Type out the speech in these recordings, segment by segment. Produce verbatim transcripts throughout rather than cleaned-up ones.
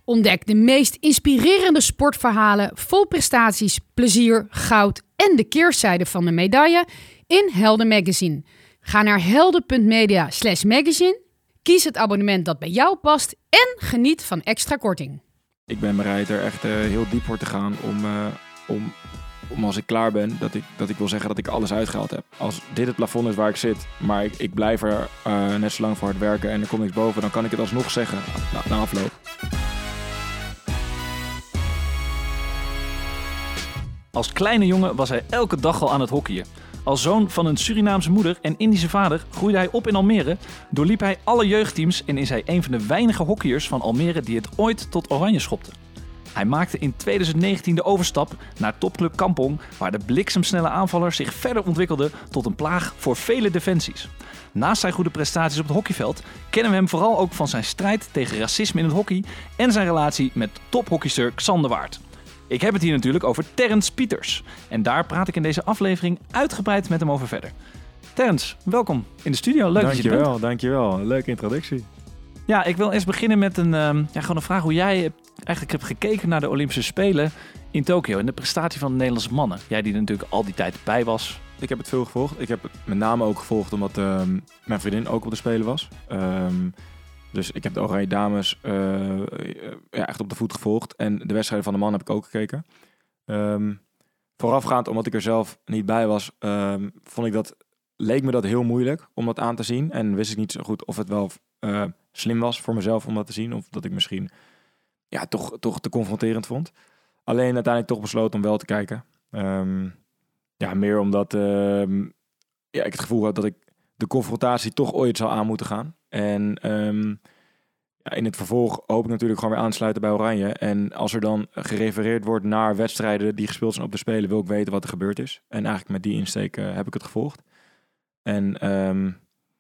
Ontdek de meest inspirerende sportverhalen vol prestaties, plezier, goud en de keerzijde van de medaille in Helden Magazine. Ga naar helden.media slash magazine, kies het abonnement dat bij jou past en geniet van extra korting. Ik ben bereid er echt uh, heel diep voor te gaan om, uh, om, om als ik klaar ben, dat ik, dat ik wil zeggen dat ik alles uitgehaald heb. Als dit het plafond is waar ik zit, maar ik, ik blijf er uh, net zo lang voor hard werken en er komt niks boven, dan kan ik het alsnog zeggen na, na afloop. Als kleine jongen was hij elke dag al aan het hockeyen. Als zoon van een Surinaamse moeder en Indische vader groeide hij op in Almere, doorliep hij alle jeugdteams en is hij een van de weinige hockeyers van Almere die het ooit tot Oranje schopte. Hij maakte in twintig negentien de overstap naar topclub Kampong, waar de bliksemsnelle aanvaller zich verder ontwikkelde tot een plaag voor vele defensies. Naast zijn goede prestaties op het hockeyveld kennen we hem vooral ook van zijn strijd tegen racisme in het hockey en zijn relatie met tophockeyster Xander Waard. Ik heb het hier natuurlijk over Terrence Pieters. En daar praat ik in deze aflevering uitgebreid met hem over verder. Terrence, welkom in de studio. Leuk dat je er bent. Dankjewel, dankjewel. Leuke introductie. Ja, ik wil eerst beginnen met een, um, ja, gewoon een vraag hoe jij eigenlijk hebt gekeken naar de Olympische Spelen in Tokio en de prestatie van de Nederlandse mannen. Jij die er natuurlijk al die tijd bij was. Ik heb het veel gevolgd. Ik heb het met name ook gevolgd omdat um, mijn vriendin ook op de Spelen was. Um, Dus ik heb de Oranje Dames uh, ja, echt op de voet gevolgd. En de wedstrijden van de man heb ik ook gekeken. Um, voorafgaand, omdat ik er zelf niet bij was, um, vond ik dat, leek me dat heel moeilijk om dat aan te zien. En wist ik niet zo goed of het wel uh, slim was voor mezelf om dat te zien. Of dat ik misschien ja, toch, toch te confronterend vond. Alleen uiteindelijk toch besloten om wel te kijken. Um, ja, meer omdat uh, ja, ik het gevoel had dat ik de confrontatie toch ooit zou aan moeten gaan. En um, ja, in het vervolg hoop ik natuurlijk gewoon weer aansluiten bij Oranje. En als er dan gerefereerd wordt naar wedstrijden die gespeeld zijn op de Spelen, wil ik weten wat er gebeurd is. En eigenlijk met die insteek uh, heb ik het gevolgd. En um,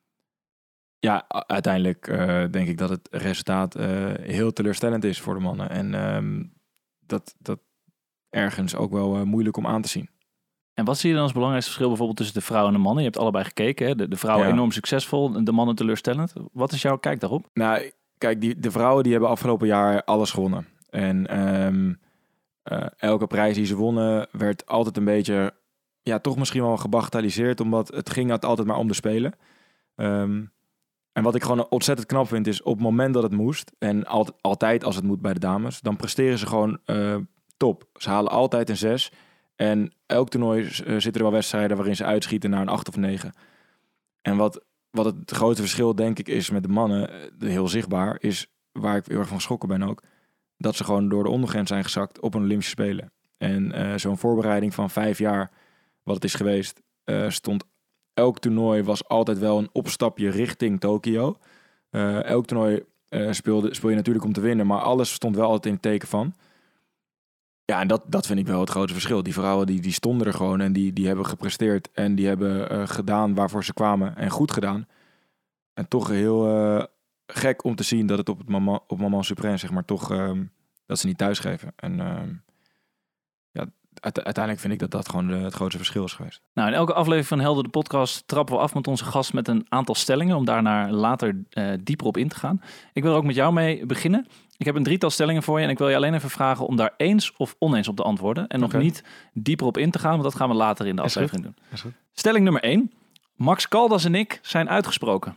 ja, uiteindelijk uh, denk ik dat het resultaat uh, heel teleurstellend is voor de mannen. En um, dat, dat ergens ook wel uh, moeilijk om aan te zien. En wat zie je dan als belangrijkste verschil bijvoorbeeld tussen de vrouwen en de mannen? Je hebt allebei gekeken, hè? De, de vrouwen ja. enorm succesvol, de mannen teleurstellend. Wat is jouw kijk daarop? Nou, kijk, die, de vrouwen die hebben afgelopen jaar alles gewonnen. En um, uh, elke prijs die ze wonnen werd altijd een beetje, ja, toch misschien wel gebagatelliseerd, omdat het ging altijd maar om de Spelen. Um, en wat ik gewoon ontzettend knap vind is, op het moment dat het moest, en altijd, altijd als het moet bij de dames, dan presteren ze gewoon uh, top. Ze halen altijd een zes. En elk toernooi uh, zitten er wel wedstrijden waarin ze uitschieten naar een acht of negen. En wat, wat het grote verschil denk ik is met de mannen, uh, heel zichtbaar, is waar ik heel erg van geschrokken ben ook, dat ze gewoon door de ondergrens zijn gezakt op een Olympische Spelen. En uh, zo'n voorbereiding van vijf jaar, wat het is geweest, uh, stond elk toernooi was altijd wel een opstapje richting Tokio. Uh, elk toernooi uh, speelde, speel je natuurlijk om te winnen, maar alles stond wel altijd in het teken van. Ja, en dat, dat vind ik wel het grote verschil. Die vrouwen die, die stonden er gewoon en die, die hebben gepresteerd en die hebben uh, gedaan waarvoor ze kwamen en goed gedaan. En toch heel uh, gek om te zien dat het op het moment, op moment suprême, zeg maar, toch um, dat ze niet thuisgeven. En um, ja, uiteindelijk vind ik dat dat gewoon de, het grootste verschil is geweest. Nou, in elke aflevering van Helden de podcast trappen we af met onze gast met een aantal stellingen om daarna later uh, dieper op in te gaan. Ik wil er ook met jou mee beginnen. Ik heb een drietal stellingen voor je en ik wil je alleen even vragen om daar eens of oneens op te antwoorden. En nog okay. niet dieper op in te gaan, want dat gaan we later in de is aflevering goed. doen. Is goed. Stelling nummer één. Max Caldas en ik zijn uitgesproken.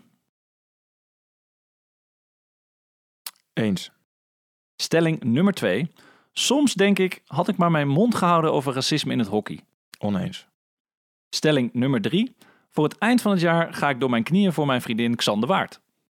Eens. Stelling nummer twee. Soms denk ik, had ik maar mijn mond gehouden over racisme in het hockey. Oneens. Stelling nummer drie. Voor het eind van het jaar ga ik door mijn knieën voor mijn vriendin Xander Waard.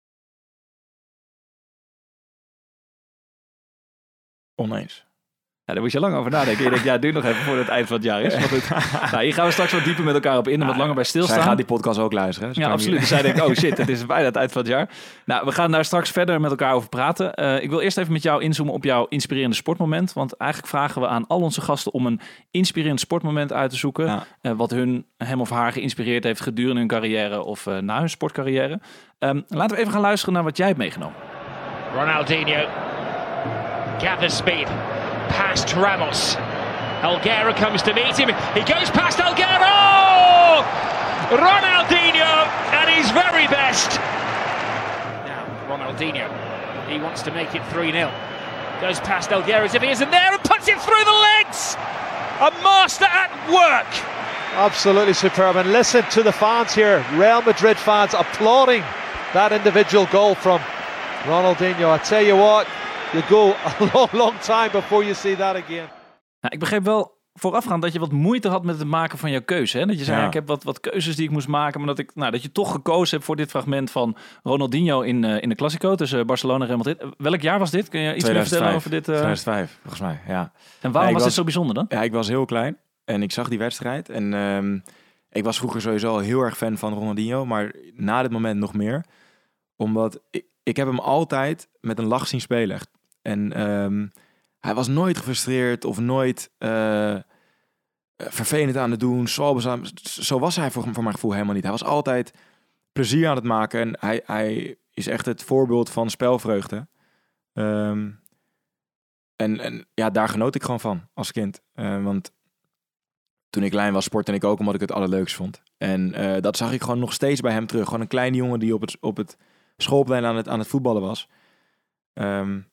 Oneens. Ja, daar moest je lang over nadenken. Je denkt, ja, duur nog even voor het eind van het jaar is. Maar goed, nou, hier gaan we straks wat dieper met elkaar op in en wat langer bij stilstaan. Zij gaat die podcast ook luisteren. Ja, absoluut. Dus zij denkt, oh shit, het is bijna het eind van het jaar. Nou, we gaan daar straks verder met elkaar over praten. Uh, ik wil eerst even met jou inzoomen op jouw inspirerende sportmoment. Want eigenlijk vragen we aan al onze gasten om een inspirerend sportmoment uit te zoeken. Ja. Uh, wat hun, hem of haar geïnspireerd heeft gedurende hun carrière of uh, na hun sportcarrière. Um, laten we even gaan luisteren naar wat jij hebt meegenomen. Ronaldinho gathers speed. Past Ramos. Helguera comes to meet him. He goes past Helguera. Oh! Ronaldinho at his very best. Now Ronaldinho. He wants to make it three nil. Goes past Elguera as if he isn't there and puts it through the legs. A master at work. Absolutely superb. And listen to the fans here. Real Madrid fans applauding that individual goal from Ronaldinho. I tell you what, you go a long, long time before you see that again. Nou, ik begreep wel voorafgaand dat je wat moeite had met het maken van jouw keuze. Hè? Dat je zei, Ja. ik heb wat, wat keuzes die ik moest maken. Maar dat, ik, nou, dat je toch gekozen hebt voor dit fragment van Ronaldinho in, uh, in de Clasico tussen Barcelona en Real Madrid. Welk jaar was dit? Kun je iets meer vertellen over dit? Uh... tweeduizend vijf, volgens mij, ja. En waarom Ja, was was, dit zo bijzonder dan? Ja, ik was heel klein en ik zag die wedstrijd. En um, ik was vroeger sowieso al heel erg fan van Ronaldinho, maar na dit moment nog meer. Omdat ik, ik heb hem altijd met een lach zien spelen. En um, hij was nooit gefrustreerd of nooit uh, vervelend aan het doen. Zo, zo was hij voor, voor mijn gevoel helemaal niet. Hij was altijd plezier aan het maken en hij, hij is echt het voorbeeld van spelvreugde. Um, en, en ja, daar genoot ik gewoon van als kind. Uh, want toen ik klein was, sportte ik ook omdat ik het allerleukst vond. En uh, dat zag ik gewoon nog steeds bij hem terug. Gewoon een kleine jongen die op het, op het schoolplein aan het, aan het voetballen was. Um,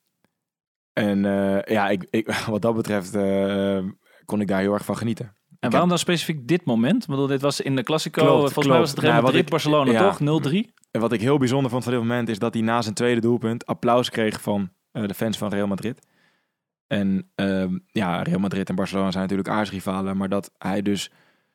en uh, ja, ik, ik, wat dat betreft uh, kon ik daar heel erg van genieten. En ik waarom heb... dan specifiek dit moment? Ik bedoel, dit was in de Clasico, Klopt, volgens klopt. mij was het Real Nou, Madrid, ik, Barcelona, ja, toch? nul drie? En wat ik heel bijzonder vond van dit moment is dat hij na zijn tweede doelpunt applaus kreeg van uh, de fans van Real Madrid. En uh, ja, Real Madrid en Barcelona zijn natuurlijk aardsrivalen, maar dat hij dus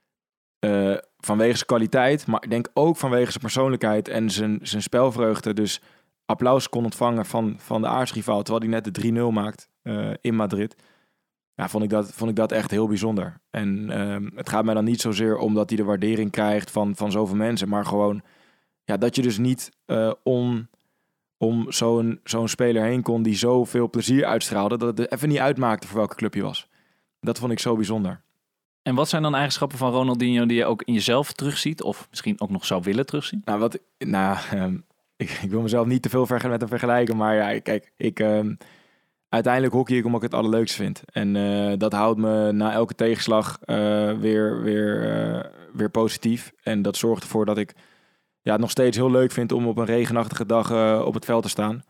uh, vanwege zijn kwaliteit, maar ik denk ook vanwege zijn persoonlijkheid en zijn, zijn spelvreugde, dus applaus kon ontvangen van, van de aardsrivaal, terwijl hij net de drie nul maakt uh, in Madrid. Ja, vond ik dat, vond ik dat echt heel bijzonder. En uh, het gaat mij dan niet zozeer omdat hij de waardering krijgt van, van zoveel mensen, maar gewoon ja, dat je dus niet uh, on, om zo'n, zo'n speler heen kon die zoveel plezier uitstraalde, dat het even niet uitmaakte voor welke club je was. Dat vond ik zo bijzonder. En wat zijn dan eigenschappen van Ronaldinho die je ook in jezelf terugziet? Of misschien ook nog zou willen terugzien? Nou, wat, nou um, ik, ik wil mezelf niet te veel verge- met hem vergelijken, maar ja, kijk, ik... Um, uiteindelijk hockey ik omdat ik het allerleukst vind. En uh, dat houdt me na elke tegenslag uh, weer, weer, uh, weer positief. En dat zorgt ervoor dat ik ja, het nog steeds heel leuk vind om op een regenachtige dag uh, op het veld te staan.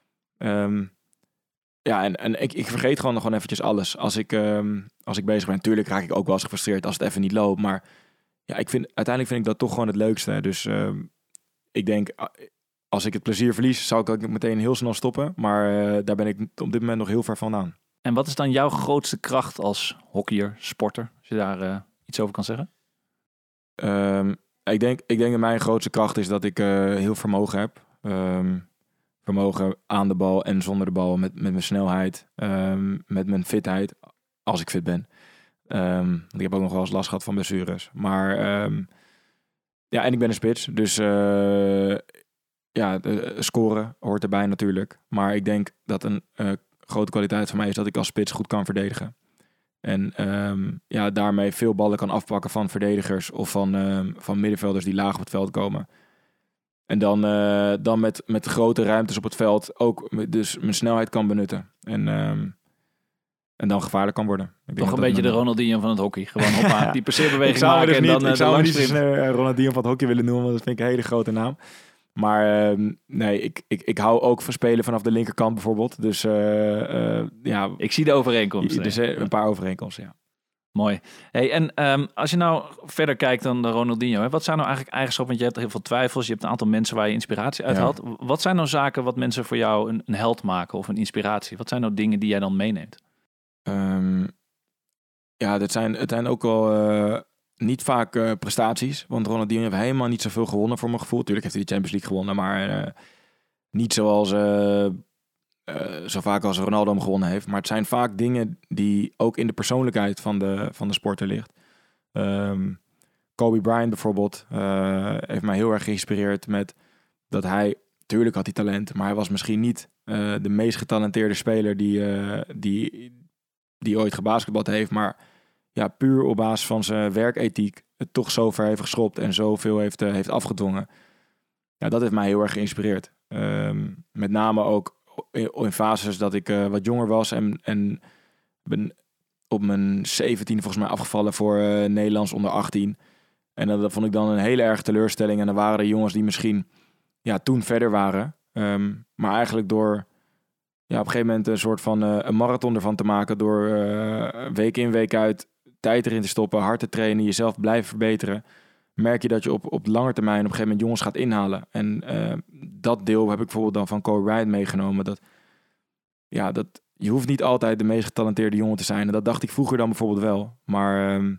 Um, ja, en, en ik, ik vergeet gewoon nog gewoon eventjes alles. Als ik, um, als ik bezig ben, natuurlijk raak ik ook wel eens gefrustreerd als het even niet loopt. Maar ja, ik vind, uiteindelijk vind ik dat toch gewoon het leukste. Dus um, ik denk... Als ik het plezier verlies, zou ik ook meteen heel snel stoppen. Maar uh, daar ben ik op dit moment nog heel ver vandaan. En wat is dan jouw grootste kracht als hockeyer, sporter? Als je daar uh, iets over kan zeggen? Um, ik, denk, ik denk dat mijn grootste kracht is dat ik uh, heel vermogen heb. Um, vermogen aan de bal en zonder de bal. Met, met mijn snelheid, um, met mijn fitheid. Als ik fit ben. Um, want ik heb ook nog wel eens last gehad van blessures. Maar um, ja, en ik ben een spits. Dus... Uh, Ja, de scoren hoort erbij natuurlijk. Maar ik denk dat een uh, grote kwaliteit van mij is dat ik als spits goed kan verdedigen. En um, ja, daarmee veel ballen kan afpakken van verdedigers of van, um, van middenvelders die laag op het veld komen. En dan, uh, dan met, met grote ruimtes op het veld ook dus mijn snelheid kan benutten. En, um, en dan gevaarlijk kan worden. Ik Toch een beetje de Ronaldinho van het hockey. Gewoon hoppa, die passeerbeweging maken dus en niet, dan uh, ik zou de me niet zo uh, Ronaldinho van het hockey willen noemen, want dat vind ik een hele grote naam. Maar uh, nee, ik, ik, ik hou ook van spelen vanaf de linkerkant bijvoorbeeld. Dus uh, uh, ja... Ik zie de overeenkomsten. Dus een paar overeenkomsten, ja. Mooi. Hey, en um, als je nou verder kijkt dan de Ronaldinho, hè, wat zijn nou eigenlijk eigenschappen? Want je hebt heel veel twijfels, je hebt een aantal mensen waar je inspiratie uit haalt. Ja. Wat zijn nou zaken wat mensen voor jou een, een held maken of een inspiratie? Wat zijn nou dingen die jij dan meeneemt? Um, ja, het zijn, het zijn ook wel... Uh... Niet vaak uh, prestaties, want Ronaldinho heeft helemaal niet zoveel gewonnen voor mijn gevoel. Tuurlijk heeft hij de Champions League gewonnen, maar uh, niet zoals uh, uh, zo vaak als Ronaldo hem gewonnen heeft. Maar het zijn vaak dingen die ook in de persoonlijkheid van de, van de sporter ligt. Um, Kobe Bryant bijvoorbeeld uh, heeft mij heel erg geïnspireerd met dat hij, tuurlijk had hij talent, maar hij was misschien niet uh, de meest getalenteerde speler die, uh, die, die ooit gebasketbald heeft, maar ja, puur op basis van zijn werkethiek het toch zo ver heeft geschopt en zoveel heeft, uh, heeft afgedwongen. Ja, dat heeft mij heel erg geïnspireerd. Um, met name ook in, in fases dat ik uh, wat jonger was en, en ben op mijn zeventiende volgens mij afgevallen voor uh, Nederlands onder achttien. En dat, dat vond ik dan een hele erg teleurstelling. En dan waren er jongens die misschien ja, toen verder waren. Um, maar eigenlijk door ja, op een gegeven moment een soort van uh, een marathon ervan te maken door uh, week in, week uit tijd erin te stoppen, hard te trainen, jezelf blijven verbeteren, merk je dat je op, op lange termijn op een gegeven moment jongens gaat inhalen. En uh, dat deel heb ik bijvoorbeeld dan van Kobe Bryant meegenomen. Dat, ja, dat, je hoeft niet altijd de meest getalenteerde jongen te zijn. En dat dacht ik vroeger dan bijvoorbeeld wel. Maar um,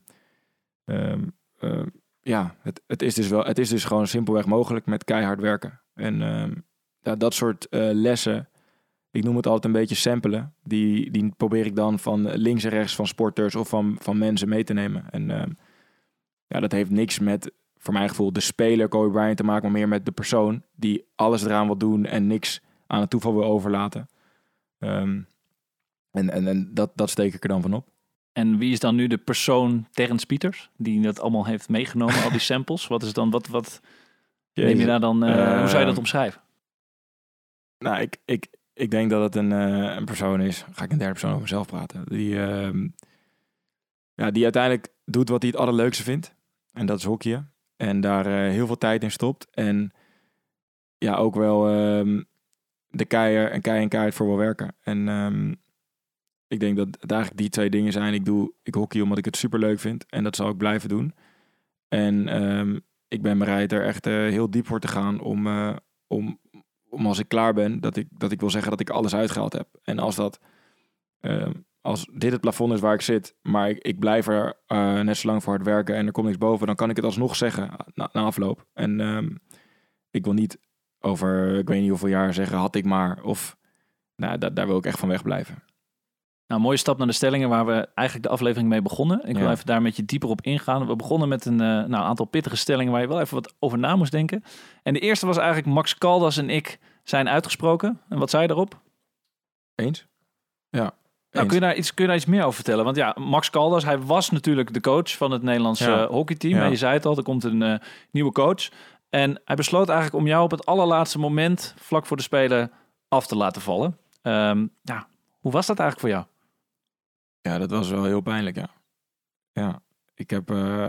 um, uh, ja, het, het, is dus wel, het is dus gewoon simpelweg mogelijk met keihard werken. En um, ja, dat soort uh, lessen, ik noem het altijd een beetje samplen. Die, die probeer ik dan van links en rechts van sporters of van, van mensen mee te nemen. En um, ja, dat heeft niks met, voor mijn gevoel, de speler Kobe Bryant te maken, maar meer met de persoon die alles eraan wil doen en niks aan het toeval wil overlaten. Um, en en, en dat, dat steek ik er dan van op. En wie is dan nu de persoon Terrence Pieters, die dat allemaal heeft meegenomen, al die samples? Wat is dan, wat, wat neem je daar dan, uh, uh, hoe zou je dat omschrijven? Nou, ik, ik, ik denk dat het een, uh, een persoon is, ga ik in derde persoon over mezelf praten, die, uh, ja, die uiteindelijk doet wat hij het allerleukste vindt. En dat is hockeyen. En daar uh, heel veel tijd in stopt. En ja, ook wel um, de keier en kei en keihard voor wil werken. En um, ik denk dat het eigenlijk die twee dingen zijn. Ik doe, ik hockey omdat ik het superleuk vind. En dat zal ik blijven doen. En um, ik ben bereid er echt uh, heel diep voor te gaan om, uh, om, om als ik klaar ben, dat ik, dat ik wil zeggen dat ik alles uitgehaald heb. En als dat... Uh, als dit het plafond is waar ik zit, maar ik, ik blijf er uh, net zo lang voor hard werken en er komt niks boven, dan kan ik het alsnog zeggen na, na afloop. En um, ik wil niet over, ik weet niet hoeveel jaar zeggen, had ik maar. Of, nou, da, daar wil ik echt van wegblijven. Nou, mooie stap naar de stellingen waar we eigenlijk de aflevering mee begonnen. Ik wil ja. even daar met je dieper op ingaan. We begonnen met een uh, nou, aantal pittige stellingen waar je wel even wat over na moest denken. En de eerste was eigenlijk Max Caldas en ik zijn uitgesproken. En wat zei je daarop? Eens? Ja. Nou, kun je, daar iets, kun je daar iets meer over vertellen? Want ja, Max Caldas, hij was natuurlijk de coach van het Nederlandse ja. hockeyteam. Ja. En je zei het al, er komt een uh, nieuwe coach. En hij besloot eigenlijk om jou op het allerlaatste moment, vlak voor de Spelen, af te laten vallen. Um, ja, hoe was dat eigenlijk voor jou? Ja, dat was wel heel pijnlijk, ja. Ja, ik heb... Uh,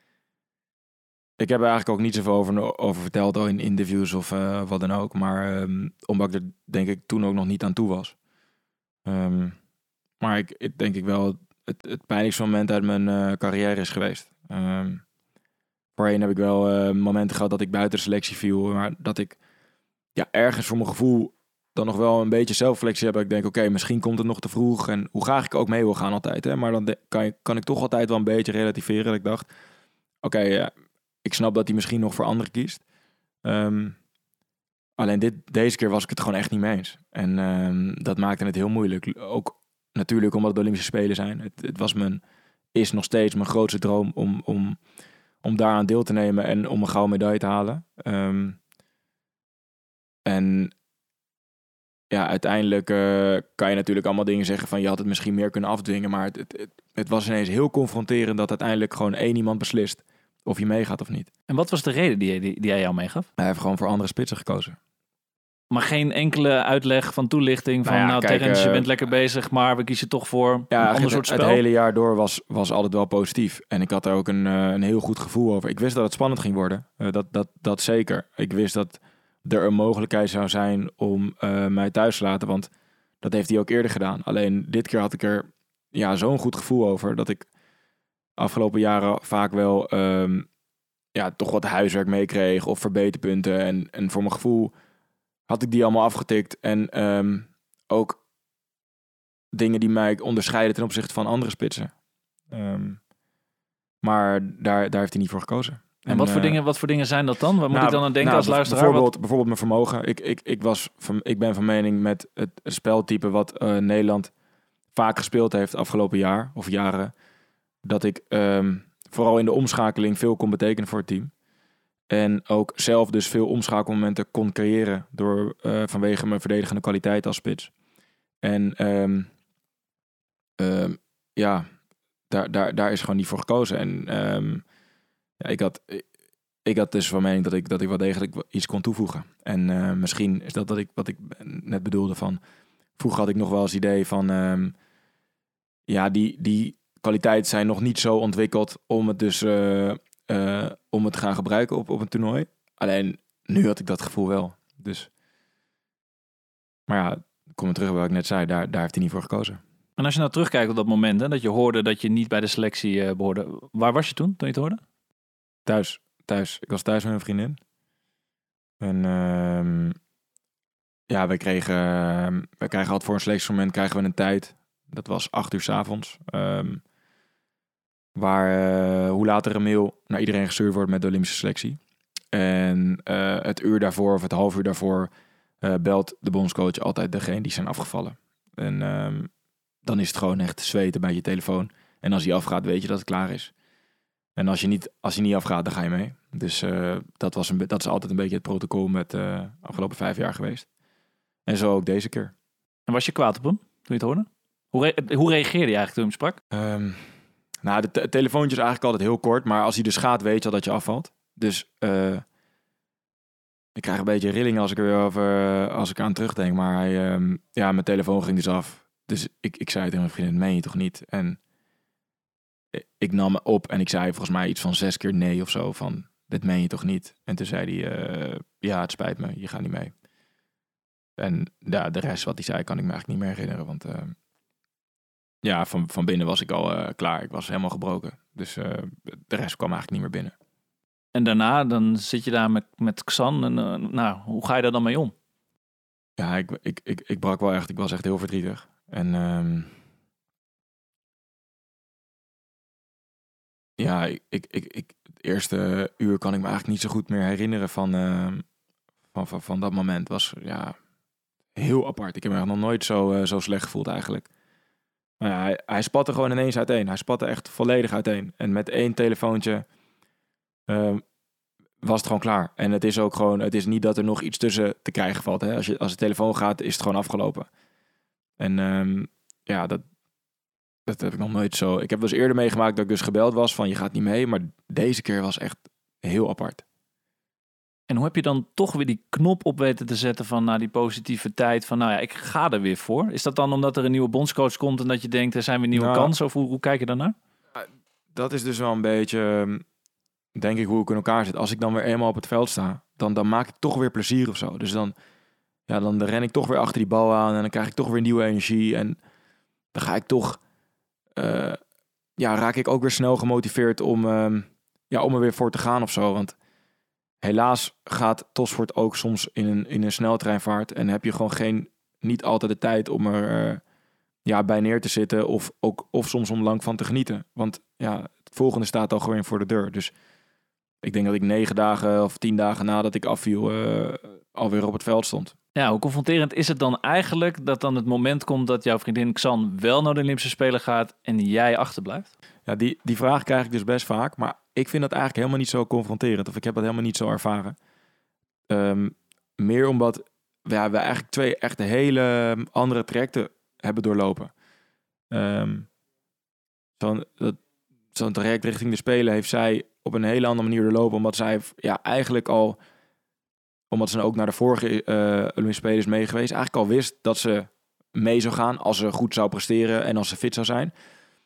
ik heb er eigenlijk ook niet zoveel over, over verteld in interviews of uh, wat dan ook. Maar um, omdat ik er denk ik toen ook nog niet aan toe was. Um, Maar ik, ik denk ik wel het, het pijnlijkste moment uit mijn uh, carrière is geweest. Um, voorheen heb ik wel uh, momenten gehad dat ik buiten de selectie viel. Maar dat ik ja, ergens voor mijn gevoel dan nog wel een beetje zelfreflectie heb. Dat ik denk, oké, okay, misschien komt het nog te vroeg. En hoe graag ik ook mee wil gaan altijd. Hè? Maar dan de, kan, je, kan ik toch altijd wel een beetje relativeren. Dat ik dacht, oké, okay, uh, ik snap dat hij misschien nog voor anderen kiest. Um, alleen dit, deze keer was ik het gewoon echt niet mee eens. En um, dat maakte het heel moeilijk. Ook natuurlijk omdat het de Olympische Spelen zijn. Het, het was mijn, is nog steeds mijn grootste droom om, om, om daaraan deel te nemen en om een gouden medaille te halen. Um, en ja, uiteindelijk uh, kan je natuurlijk allemaal dingen zeggen van je had het misschien meer kunnen afdwingen, maar het, het, het was ineens heel confronterend dat uiteindelijk gewoon één iemand beslist of je meegaat of niet. En wat was de reden die, die, die hij jou meegaf? Hij heeft gewoon voor andere spitsen gekozen. Maar geen enkele uitleg van toelichting van nou, ja, nou Terrence, uh, je bent lekker bezig, maar we kiezen toch voor ja, een ander het, soort spel. Het hele jaar door was, was altijd wel positief. En ik had er ook een, uh, een heel goed gevoel over. Ik wist dat het spannend ging worden. Uh, dat, dat, dat zeker. Ik wist dat er een mogelijkheid zou zijn om uh, mij thuis te laten. Want dat heeft hij ook eerder gedaan. Alleen dit keer had ik er ja, zo'n goed gevoel over dat ik afgelopen jaren vaak wel um, ja, toch wat huiswerk meekreeg of verbeterpunten. En, en voor mijn gevoel had ik die allemaal afgetikt. En um, ook dingen die mij onderscheiden ten opzichte van andere spitsen. Um, maar daar, daar heeft hij niet voor gekozen. En, en wat, uh, voor dingen, wat voor dingen zijn dat dan? Wat moet nou, ik dan aan denken nou, als luisteraar? Bijvoorbeeld, wat... bijvoorbeeld mijn vermogen. Ik, ik, ik, was van, ik ben van mening met het speltype wat uh, Nederland vaak gespeeld heeft afgelopen jaar of jaren. Dat ik um, vooral in de omschakeling veel kon betekenen voor het team. En ook zelf dus veel omschakelmomenten kon creëren door, uh, vanwege mijn verdedigende kwaliteit als spits. En um, um, ja, daar, daar, daar is gewoon niet voor gekozen. En um, ja, ik, had, ik had dus van mening dat ik, dat ik wel degelijk iets kon toevoegen. En uh, misschien is dat wat ik, wat ik net bedoelde van... Vroeger had ik nog wel eens het idee van... Um, ja, die, die kwaliteiten zijn nog niet zo ontwikkeld om het dus... Uh, Uh, om het te gaan gebruiken op, op een toernooi. Alleen nu had ik dat gevoel wel. Dus, maar ja, kom terug bij wat ik net zei, daar, daar heeft hij niet voor gekozen. En als je nou terugkijkt op dat moment, hè, dat je hoorde dat je niet bij de selectie uh, behoorde. Waar was je toen, toen je het hoorde? Thuis, thuis. Ik was thuis met een vriendin. En uh, ja, wij kregen, uh, wij krijgen altijd voor een selectiemoment krijgen we een tijd. Dat was acht uur 's avonds. Um, waar uh, hoe later een mail naar iedereen gestuurd wordt met de Olympische selectie. En uh, het uur daarvoor of het half uur daarvoor uh, belt de bondscoach altijd degene die zijn afgevallen. En um, dan is het gewoon echt zweten bij je telefoon. En als hij afgaat, weet je dat het klaar is. En als je niet, als hij niet afgaat, dan ga je mee. Dus uh, dat, was een, dat is altijd een beetje het protocol met de uh, afgelopen vijf jaar geweest. En zo ook deze keer. En was je kwaad op hem toen je het hoorde? Hoe, re- hoe reageerde je eigenlijk toen je hem sprak? Um, nou, de te- telefoontje is eigenlijk altijd heel kort. Maar als hij dus gaat, weet je al dat je afvalt. Dus uh, ik krijg een beetje rillingen als ik er weer over, uh, als ik aan terugdenk. Maar hij, um, ja, mijn telefoon ging dus af. Dus ik, ik zei tegen mijn vriendin, meen je toch niet? En ik nam me op en ik zei volgens mij iets van zes keer nee of zo. Van, dit meen je toch niet? En toen zei hij, uh, ja, het spijt me, je gaat niet mee. En ja, de rest wat hij zei kan ik me eigenlijk niet meer herinneren. Want uh, ja, van, van binnen was ik al uh, klaar. Ik was helemaal gebroken. Dus uh, de rest kwam eigenlijk niet meer binnen. En daarna, dan zit je daar met, met Xan. En uh, nou, hoe ga je daar dan mee om? Ja, ik, ik, ik, ik brak wel echt. Ik was echt heel verdrietig. En um, ja, ik, ik, ik, ik, het eerste uur kan ik me eigenlijk niet zo goed meer herinneren van, uh, van, van, van dat moment. Was ja heel apart. Ik heb me nog nooit zo, uh, zo slecht gevoeld eigenlijk. Maar ja, hij, hij spatte gewoon ineens uiteen. Hij spatte echt volledig uiteen. En met één telefoontje uh, was het gewoon klaar. En het is ook gewoon, het is niet dat er nog iets tussen te krijgen valt. Hè? Als, je, als de telefoon gaat, is het gewoon afgelopen. En um, ja, dat, dat heb ik nog nooit zo. Ik heb wel eens eerder meegemaakt dat ik dus gebeld was van je gaat niet mee. Maar deze keer was echt heel apart. En hoe heb je dan toch weer die knop op weten te zetten van nou, die positiviteit van nou ja, ik ga er weer voor. Is dat dan omdat er een nieuwe bondscoach komt en dat je denkt er zijn weer nieuwe nou, kansen? Of hoe, hoe kijk je daarnaar? Dat is dus wel een beetje, denk ik, hoe ik in elkaar zit. Als ik dan weer eenmaal op het veld sta, dan, dan maak ik toch weer plezier of zo. Dus dan, ja, dan ren ik toch weer achter die bal aan en dan krijg ik toch weer nieuwe energie. En dan ga ik toch, uh, ja, raak ik ook weer snel gemotiveerd om, uh, ja, om er weer voor te gaan of zo. Want helaas gaat topsport ook soms in een, in een sneltreinvaart en heb je gewoon geen, niet altijd de tijd om er uh, ja, bij neer te zitten of, ook, of soms om lang van te genieten. Want ja, het volgende staat al gewoon voor de deur. Dus ik denk dat ik negen dagen of tien dagen nadat ik afviel uh, alweer op het veld stond. Ja, hoe confronterend is het dan eigenlijk dat dan het moment komt dat jouw vriendin Xan wel naar de Olympische Spelen gaat en jij achterblijft? Ja, die, die vraag krijg ik dus best vaak, maar ik vind dat eigenlijk helemaal niet zo confronterend. Of ik heb dat helemaal niet zo ervaren. Um, meer omdat ja, we eigenlijk twee echt hele andere trajecten hebben doorlopen. Um, zo'n, dat, zo'n traject richting de Spelen heeft zij op een hele andere manier doorlopen. Omdat zij ja, eigenlijk al, omdat ze ook naar de vorige uh, Olympische Spelen is mee geweest, eigenlijk al wist dat ze mee zou gaan als ze goed zou presteren en als ze fit zou zijn.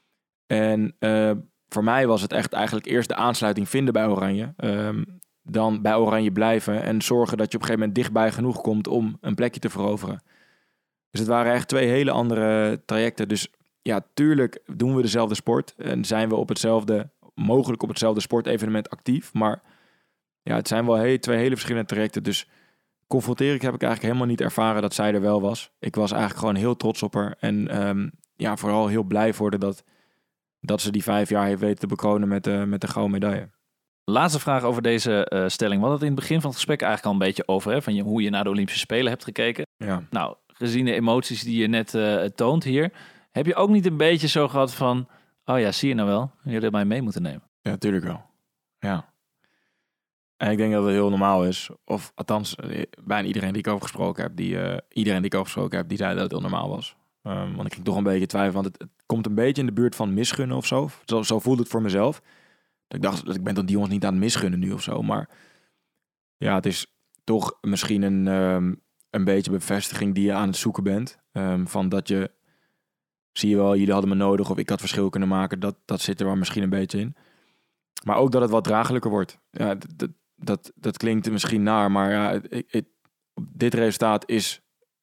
En uh, voor mij was het echt eigenlijk eerst de aansluiting vinden bij Oranje. Um, dan bij Oranje blijven en zorgen dat je op een gegeven moment dichtbij genoeg komt om een plekje te veroveren. Dus het waren echt twee hele andere trajecten. Dus ja, tuurlijk doen we dezelfde sport en zijn we op hetzelfde, mogelijk op hetzelfde sportevenement actief. Maar ja, het zijn wel he- twee hele verschillende trajecten. Dus confronteren heb ik eigenlijk helemaal niet ervaren dat zij er wel was. Ik was eigenlijk gewoon heel trots op haar. En um, ja, vooral heel blij voor haar dat, dat ze die vijf jaar heeft weten te bekronen met de, met de gouden medaille. Laatste vraag over deze uh, stelling. We hadden het in het begin van het gesprek eigenlijk al een beetje over. Hè, van je, hoe je naar de Olympische Spelen hebt gekeken. Ja. Nou, gezien de emoties die je net uh, toont hier. Heb je ook niet een beetje zo gehad van, oh ja, zie je nou wel. Jullie hebben mij mee moeten nemen. Ja, natuurlijk wel. Ja. En ik denk dat het heel normaal is. Of althans, bijna iedereen die ik over gesproken heb, die, uh, iedereen die ik over gesproken heb, die zei dat het heel normaal was. Um, want ik ging toch een beetje twijfelen, want het, het komt een beetje in de buurt van misgunnen of zo. Zo, zo voelde het voor mezelf. Ik dacht, dat ik ben toch die jongens niet aan het misgunnen nu of zo. Maar ja, het is toch misschien een, um, een beetje bevestiging die je aan het zoeken bent. Um, van dat je, zie je wel, jullie hadden me nodig of ik had verschil kunnen maken. Dat, dat zit er wel misschien een beetje in. Maar ook dat het wat draaglijker wordt. Ja, dat, dat, dat klinkt misschien naar, maar ja, het, het, dit resultaat is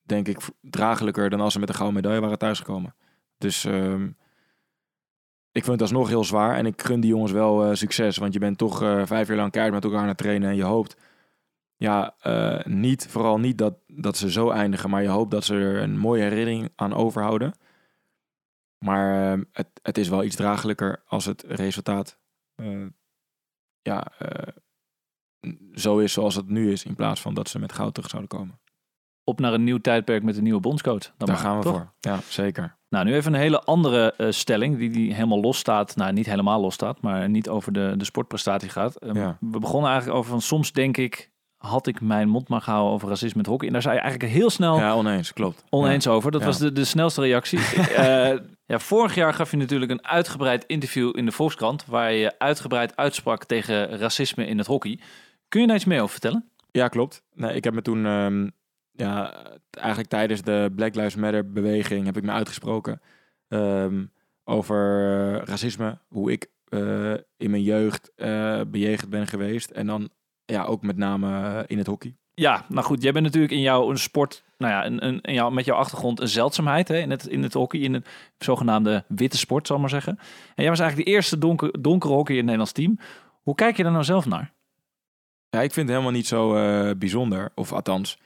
denk ik, draaglijker dan als ze met een gouden medaille waren thuisgekomen. Dus um, ik vind het alsnog heel zwaar. En ik gun die jongens wel uh, succes. Want je bent toch uh, vijf jaar lang keihard met elkaar aan het trainen. En je hoopt, ja, uh, niet, vooral niet dat, dat ze zo eindigen. Maar je hoopt dat ze er een mooie herinnering aan overhouden. Maar uh, het, het is wel iets draaglijker als het resultaat uh, ja, uh, zo is zoals het nu is. In plaats van dat ze met goud terug zouden komen. Op naar een nieuw tijdperk met een nieuwe bondscoach. Dan Daar maar, gaan we toch? voor. Ja, zeker. Nou, nu even een hele andere uh, stelling die, die helemaal los staat. Nou, niet helemaal los staat, maar niet over de, de sportprestatie gaat. Um, Ja. We begonnen eigenlijk over van soms denk ik, had ik mijn mond maar gehouden over racisme in het hockey. En daar zei je eigenlijk heel snel Ja, oneens, klopt. oneens ja. over. Dat Ja. was de, de snelste reactie. uh, ja, vorig jaar gaf je natuurlijk een uitgebreid interview in de Volkskrant, waar je uitgebreid uitsprak tegen racisme in het hockey. Kun je daar iets meer over vertellen? Ja, klopt. Nee, ik heb me toen, um, ja, eigenlijk tijdens de Black Lives Matter beweging heb ik me uitgesproken um, over uh, racisme. Hoe ik uh, in mijn jeugd uh, bejegend ben geweest. En dan ja, ook met name uh, in het hockey. Ja, nou goed, jij bent natuurlijk in jouw een sport, nou ja, een, een, in jouw, met jouw achtergrond een zeldzaamheid hè, in, het, in het hockey, in een zogenaamde witte sport, zal ik maar zeggen. En jij was eigenlijk de eerste donker, donkere hockey in het Nederlands team. Hoe kijk je daar nou zelf naar? Ja, ik vind het helemaal niet zo uh, bijzonder. Of althans,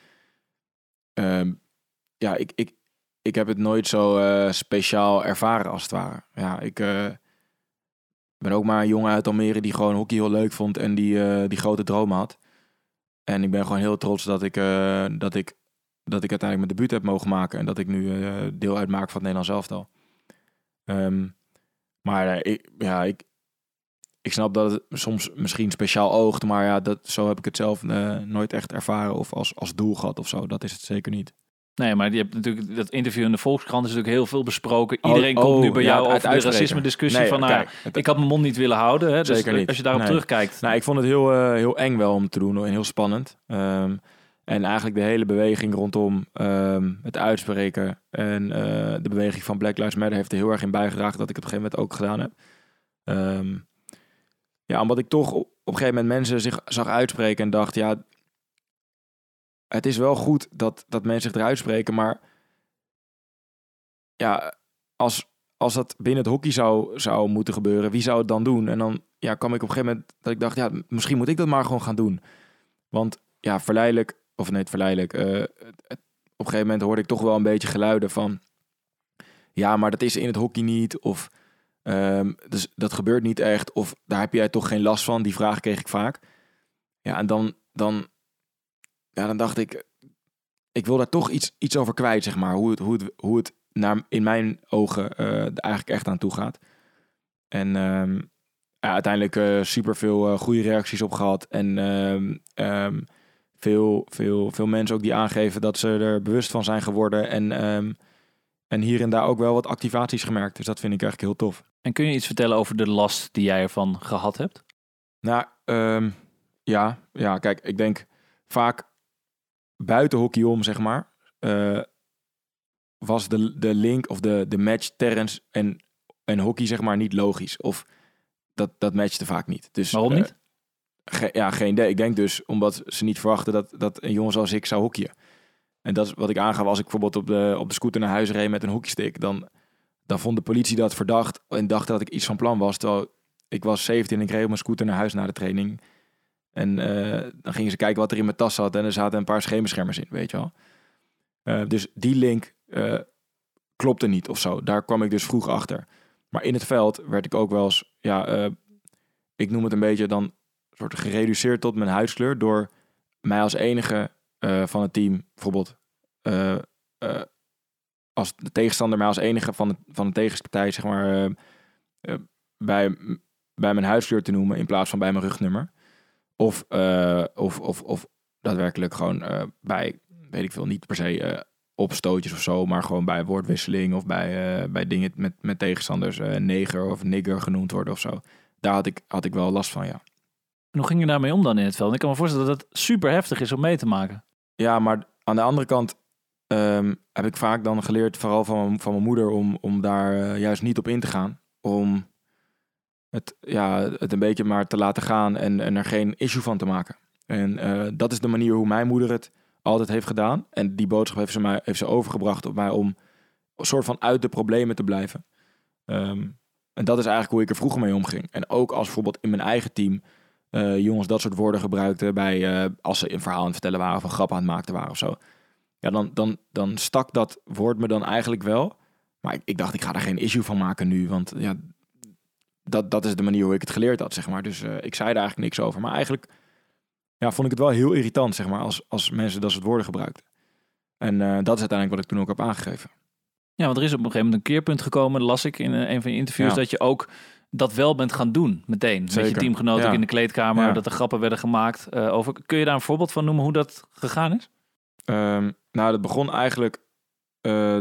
um, ja, ik, ik, ik heb het nooit zo uh, speciaal ervaren als het ware. Ja, ik uh, ben ook maar een jongen uit Almere die gewoon hockey heel leuk vond en die, uh, die grote droom had. En ik ben gewoon heel trots dat ik, uh, dat ik, dat ik uiteindelijk mijn debuut heb mogen maken en dat ik nu uh, deel uitmaak van het Nederlands elftal. Um, maar uh, ik, ja, ik, ik snap dat het soms misschien speciaal oogt, maar ja, dat, zo heb ik het zelf uh, nooit echt ervaren of als, als doel gehad of zo. Dat is het zeker niet. Nee, maar je hebt natuurlijk dat interview in de Volkskrant is natuurlijk heel veel besproken. Iedereen oh, komt oh, nu bij ja, jou het over de racisme discussie nee, van, nou, kijk, het, ik had mijn mond niet willen houden. Hè, dus zeker niet. Als je daarop nee. terugkijkt. Nou, ik vond het heel, uh, heel eng wel om te doen en heel spannend. Um, en eigenlijk de hele beweging rondom um, het uitspreken en uh, de beweging van Black Lives Matter heeft er heel erg in bijgedragen dat ik het op een gegeven moment ook gedaan heb. Um, ja, omdat ik toch op een gegeven moment mensen zich zag uitspreken en dacht, ja, het is wel goed dat, dat mensen zich eruit spreken, maar ja, als, als dat binnen het hockey zou, zou moeten gebeuren, wie zou het dan doen? En dan ja, kwam ik op een gegeven moment dat ik dacht, ja, misschien moet ik dat maar gewoon gaan doen. Want ja, verleidelijk, of nee, verleidelijk, uh, het, het, op een gegeven moment hoorde ik toch wel een beetje geluiden van, ja, maar dat is in het hockey niet, of um, dus dat gebeurt niet echt, of daar heb jij toch geen last van. Die vraag kreeg ik vaak. Ja, en dan, dan, ja, dan dacht ik, ik wil daar toch iets, iets over kwijt, zeg maar, hoe het, hoe het, hoe het naar, in mijn ogen uh, er eigenlijk echt aan toe gaat. En um, ja, uiteindelijk uh, super veel uh, goede reacties op gehad. En um, um, veel, veel, veel mensen ook die aangeven dat ze er bewust van zijn geworden. En, um, en hier en daar ook wel wat activaties gemerkt. Dus dat vind ik eigenlijk heel tof. En kun je iets vertellen over de last die jij ervan gehad hebt? Nou, um, ja, ja, kijk, ik denk vaak buiten hockey om, zeg maar, uh, was de, de link of de, de match Terrence en, en hockey, zeg maar, niet logisch. Of dat, dat matchte vaak niet. Dus, waarom niet? Uh, ge, ja, geen idee. Ik denk dus omdat ze niet verwachten dat, dat een jongen zoals ik zou hockeyen. En dat is wat ik aangaf als ik bijvoorbeeld op de, op de scooter naar huis reed met een hockeystick. Dan, dan vond de politie dat verdacht en dacht dat ik iets van plan was. Terwijl ik was zeventien en ik reed op mijn scooter naar huis na de training. En uh, dan gingen ze kijken wat er in mijn tas zat. En er zaten een paar schemerschermers in, weet je wel. Uh, dus die link uh, klopte niet of zo. Daar kwam ik dus vroeg achter. Maar in het veld werd ik ook wel eens, ja, uh, ik noem het een beetje dan soort gereduceerd tot mijn huidskleur. Door mij als enige uh, van het team, bijvoorbeeld, uh, uh, als de tegenstander mij als enige van de, van de tegenpartij, zeg maar, uh, uh, bij, bij mijn huidskleur te noemen in plaats van bij mijn rugnummer. Of, uh, of, of, of daadwerkelijk gewoon uh, bij, weet ik veel, niet per se uh, opstootjes of zo, maar gewoon bij woordwisseling of bij, uh, bij dingen met, met tegenstanders, uh, neger of nigger genoemd worden of zo. Daar had ik, had ik wel last van, ja. En hoe ging je daarmee om dan in het veld? Ik kan me voorstellen dat het super heftig is om mee te maken. Ja, maar aan de andere kant um, heb ik vaak dan geleerd, vooral van mijn, van mijn moeder, om, om daar uh, juist niet op in te gaan. Om het, ja, het een beetje maar te laten gaan en, en er geen issue van te maken. En uh, dat is de manier hoe mijn moeder het altijd heeft gedaan. En die boodschap heeft ze, mij, heeft ze overgebracht op mij om een soort van uit de problemen te blijven. Um, en dat is eigenlijk hoe ik er vroeger mee omging. En ook als bijvoorbeeld in mijn eigen team uh, jongens dat soort woorden gebruikten bij uh, als ze een verhaal aan het vertellen waren of een grap aan het maken waren of zo. Ja, dan, dan, dan stak dat woord me dan eigenlijk wel. Maar ik, ik dacht, ik ga er geen issue van maken nu. Want ja, dat, dat is de manier hoe ik het geleerd had, zeg maar. Dus uh, ik zei daar eigenlijk niks over. Maar eigenlijk ja, vond ik het wel heel irritant, zeg maar, als, als mensen dat soort woorden gebruikten. En uh, dat is uiteindelijk wat ik toen ook heb aangegeven. Ja, want er is op een gegeven moment een keerpunt gekomen, las ik in een van je interviews, ja. dat je ook dat wel bent gaan doen meteen. Zeker. Met je teamgenoten ja. in de kleedkamer, ja. dat er grappen werden gemaakt uh, over. Kun je daar een voorbeeld van noemen hoe dat gegaan is? Um, nou, dat begon eigenlijk... Uh,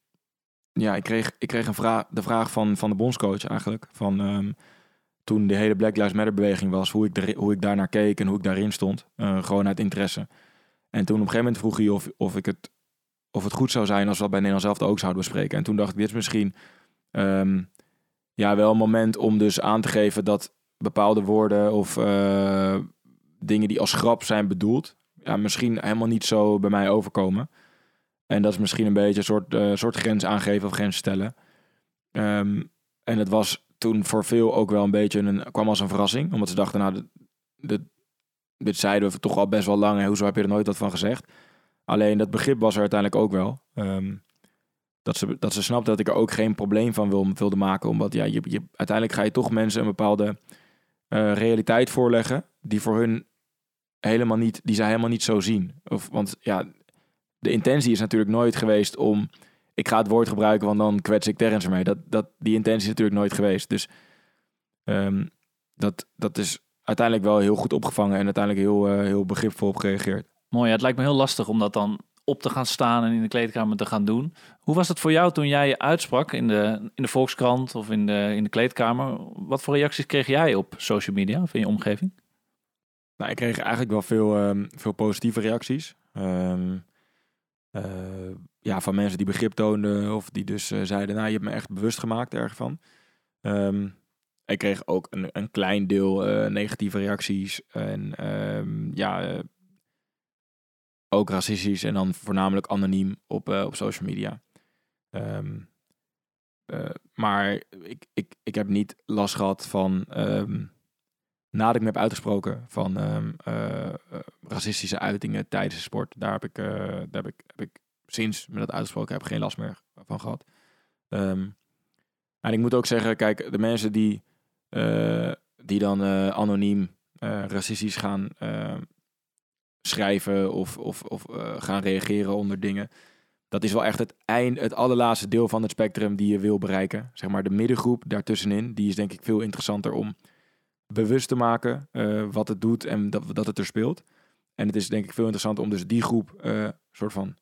ja, ik kreeg, ik kreeg een vraag, de vraag van, van de bondscoach eigenlijk. Van um, toen de hele Black Lives Matter beweging was, hoe ik, de, hoe ik daar naar keek en hoe ik daarin stond. Uh, gewoon uit interesse. En toen op een gegeven moment vroeg hij of, of, ik het, of het goed zou zijn als we dat bij Nederland zelf ook zouden bespreken. En toen dacht ik, dit is misschien um, ja, wel een moment om dus aan te geven dat bepaalde woorden of uh, dingen die als grap zijn bedoeld, ja, misschien helemaal niet zo bij mij overkomen. En dat is misschien een beetje een soort, uh, soort grens aangeven of grens stellen. Um, en het was toen voor veel ook wel een beetje een, kwam als een verrassing. Omdat ze dachten, nou, dit, dit, dit zeiden we toch al best wel lang. En hoezo heb je er nooit wat van gezegd? Alleen dat begrip was er uiteindelijk ook wel. Um, dat, ze, dat ze snapten dat ik er ook geen probleem van wil, wilde maken. Omdat ja, je, je, uiteindelijk ga je toch mensen een bepaalde uh, realiteit voorleggen. Die voor hun helemaal niet, die zij helemaal niet zo zien. Of, want ja... De intentie is natuurlijk nooit geweest om... Ik ga het woord gebruiken, want dan kwets ik Terrence ermee. Dat, dat, die intentie is natuurlijk nooit geweest. Dus um, dat, dat is uiteindelijk wel heel goed opgevangen... en uiteindelijk heel, uh, heel begripvol op gereageerd. Mooi, ja, het lijkt me heel lastig om dat dan op te gaan staan... en in de kleedkamer te gaan doen. Hoe was het voor jou toen jij je uitsprak in de, in de Volkskrant... of in de, in de kleedkamer? Wat voor reacties kreeg jij op social media of in je omgeving? Nou, ik kreeg eigenlijk wel veel, um, veel positieve reacties... Um, Uh, ja, van mensen die begrip toonden of die dus uh, zeiden, nou, je hebt me echt bewust gemaakt ergens. Um, ik kreeg ook een, een klein deel uh, negatieve reacties en um, ja, uh, ook racistisch en dan voornamelijk anoniem op, uh, op social media. Um, uh, maar ik, ik, ik heb niet last gehad van, um, nadat ik me heb uitgesproken, van um, uh, uh, racistische uitingen tijdens de sport. Daar heb ik, uh, daar heb ik, heb ik sinds me dat uitgesproken heb geen last meer van gehad. Um, en ik moet ook zeggen, kijk, de mensen die, uh, die dan uh, anoniem uh, racistisch gaan uh, schrijven of, of, of uh, gaan reageren onder dingen, dat is wel echt het eind, het allerlaatste deel van het spectrum die je wil bereiken. Zeg maar de middengroep daartussenin, die is denk ik veel interessanter om bewust te maken uh, wat het doet en dat, dat het er speelt. En het is denk ik veel interessanter om dus die groep uh, soort van